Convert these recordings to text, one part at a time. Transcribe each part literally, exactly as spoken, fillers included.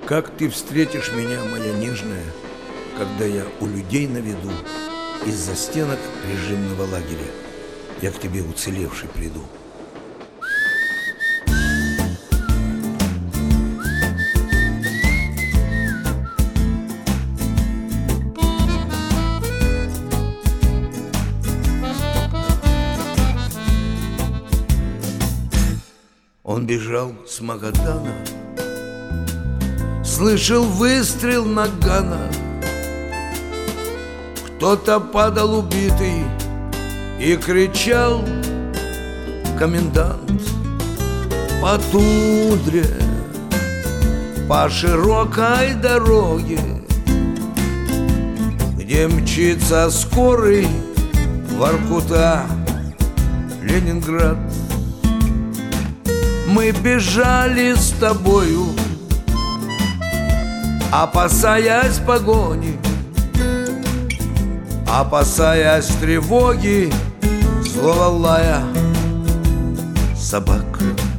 Как ты встретишь меня, моя нежная, когда я у людей на виду, из-за стенок режимного лагеря я к тебе уцелевший приду. Он бежал с Магадана, слышал выстрел нагана. Кто-то падал убитый и кричал: комендант! По тундре, по широкой дороге, где мчится скорый Воркута, Ленинград. Мы бежали с тобою, опасаясь погони, опасаясь тревоги, злого лая собак.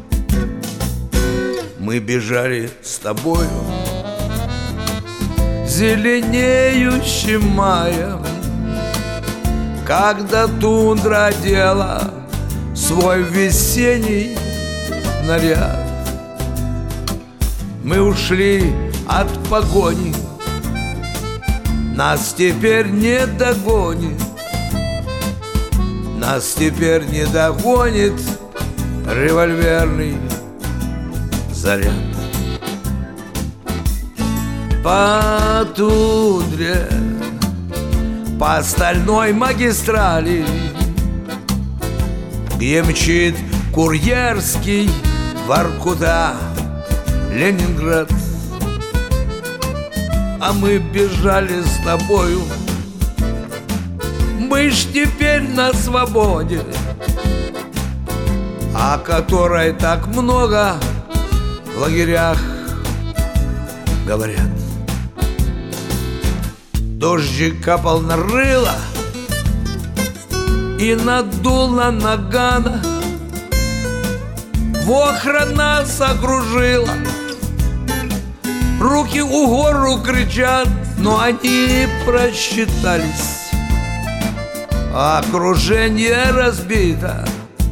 Мы бежали с тобою зеленеющим маем, когда тундра одела свой весенний наряд. Мы ушли от погони, нас теперь не догонит, нас теперь не догонит револьверный заряд. По тундре, по стальной магистрали, где мчит курьерский Воркута, Ленинград. А мы бежали с тобою, мы ж теперь на свободе, о которой так много в лагерях говорят. Дождик капал на рыло и надул на нагана. Вохра нас окружила, руки у гору кричат, но они просчитались. Окружение разбито,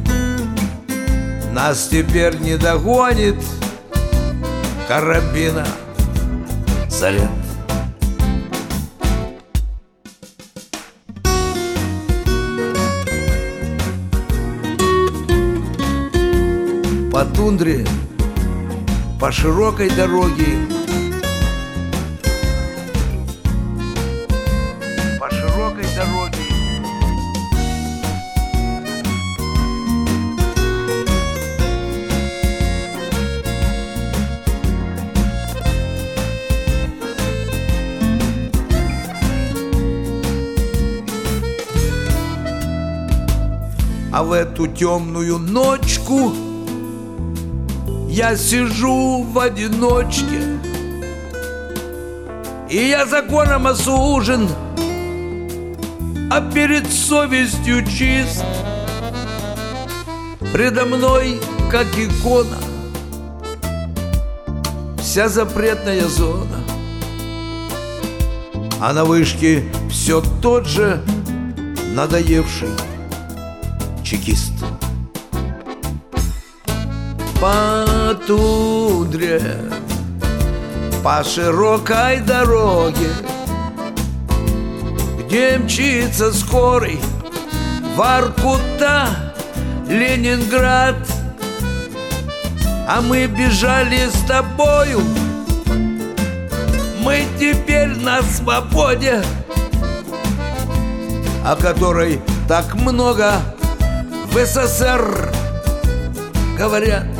нас теперь не догонит карабина заряд. По тундре, по широкой дороге, по широкой дороге, а в эту темную ночку я сижу в одиночке, и я законом осужен, а перед совестью чист. Предо мной, как икона, вся запретная зона, а на вышке все тот же надоевший чекист. По тундре, по широкой дороге, где мчится скорый Воркута, Ленинград. А мы бежали с тобою, мы теперь на свободе, о которой так много в СССР говорят.